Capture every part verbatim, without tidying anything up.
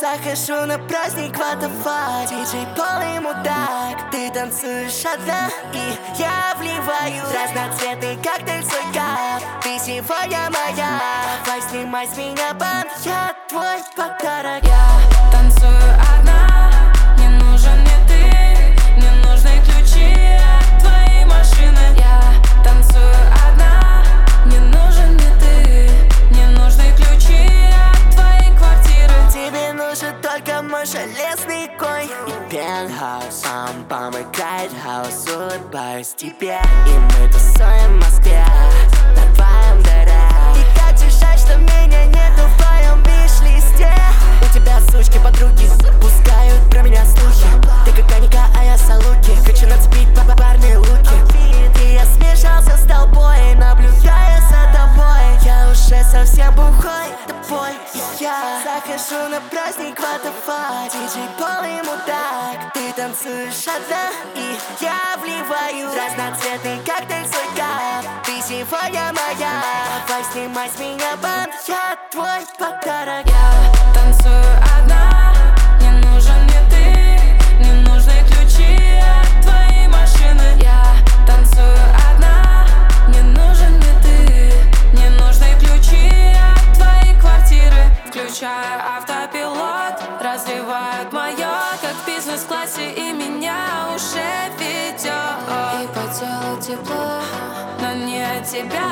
Захожу на праздник What the fuck, диджей полный мудак. Ты танцуешь одна, и я вливаю разноцветный коктейль в свой кап. Ты сегодня моя, давай снимай с меня бант, я твой подарок. Я танцую одна, не нужен мне ты, не нужны ключи от твоей машины. Я танцую одна, не нужен мне ты, не нужны ключи от твоей квартиры. Тебе нужен только мой железный конь и пентхаус, сам помыкает хаос. Улыбаюсь тебе, и мы тусуем в Москве на твоем дыре. И как же жаль, что меня нету в твоем виш-листе. У тебя сучки подруги пускают про меня слухи. Ты как Аника, а я Салуки. Хочу нацепить парные луки. И я смешался с толпой, наблюдая за тобой. Я уже совсем бухой, тобой и я захожу на праздник What the fuck, диджей полный мудак. Ты танцуешь одна, и я вливаю разноцветный коктейль в свой кап. Ты сегодня моя, давай снимай с меня бант, я твой подарок. Я танцую одна, не нужен мне ты, не нужны ключи от твоей машины. Я танцую одна, не нужен мне ты, не нужны ключи от твоей квартиры. Включаю автопилот, разливают мое, как в бизнес-классе, и меня уже ведет. И по телу тепло, но не от тебя.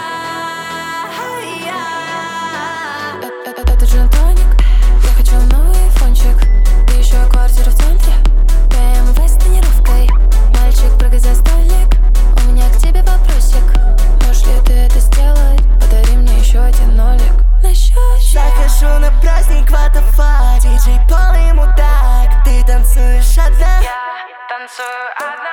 Это джин-тоник, я хочу новый айфончик. И еще квартира в центре, бэ эм вэ с тонировкой. Мальчик, прыгай за столик, у меня к тебе вопросик. Можешь ли ты это сделать? Подари мне еще один нолик на счете. Захожу на праздник What the fuck, диджей полный мудак. Ты танцуешь одна, Я танцую одна.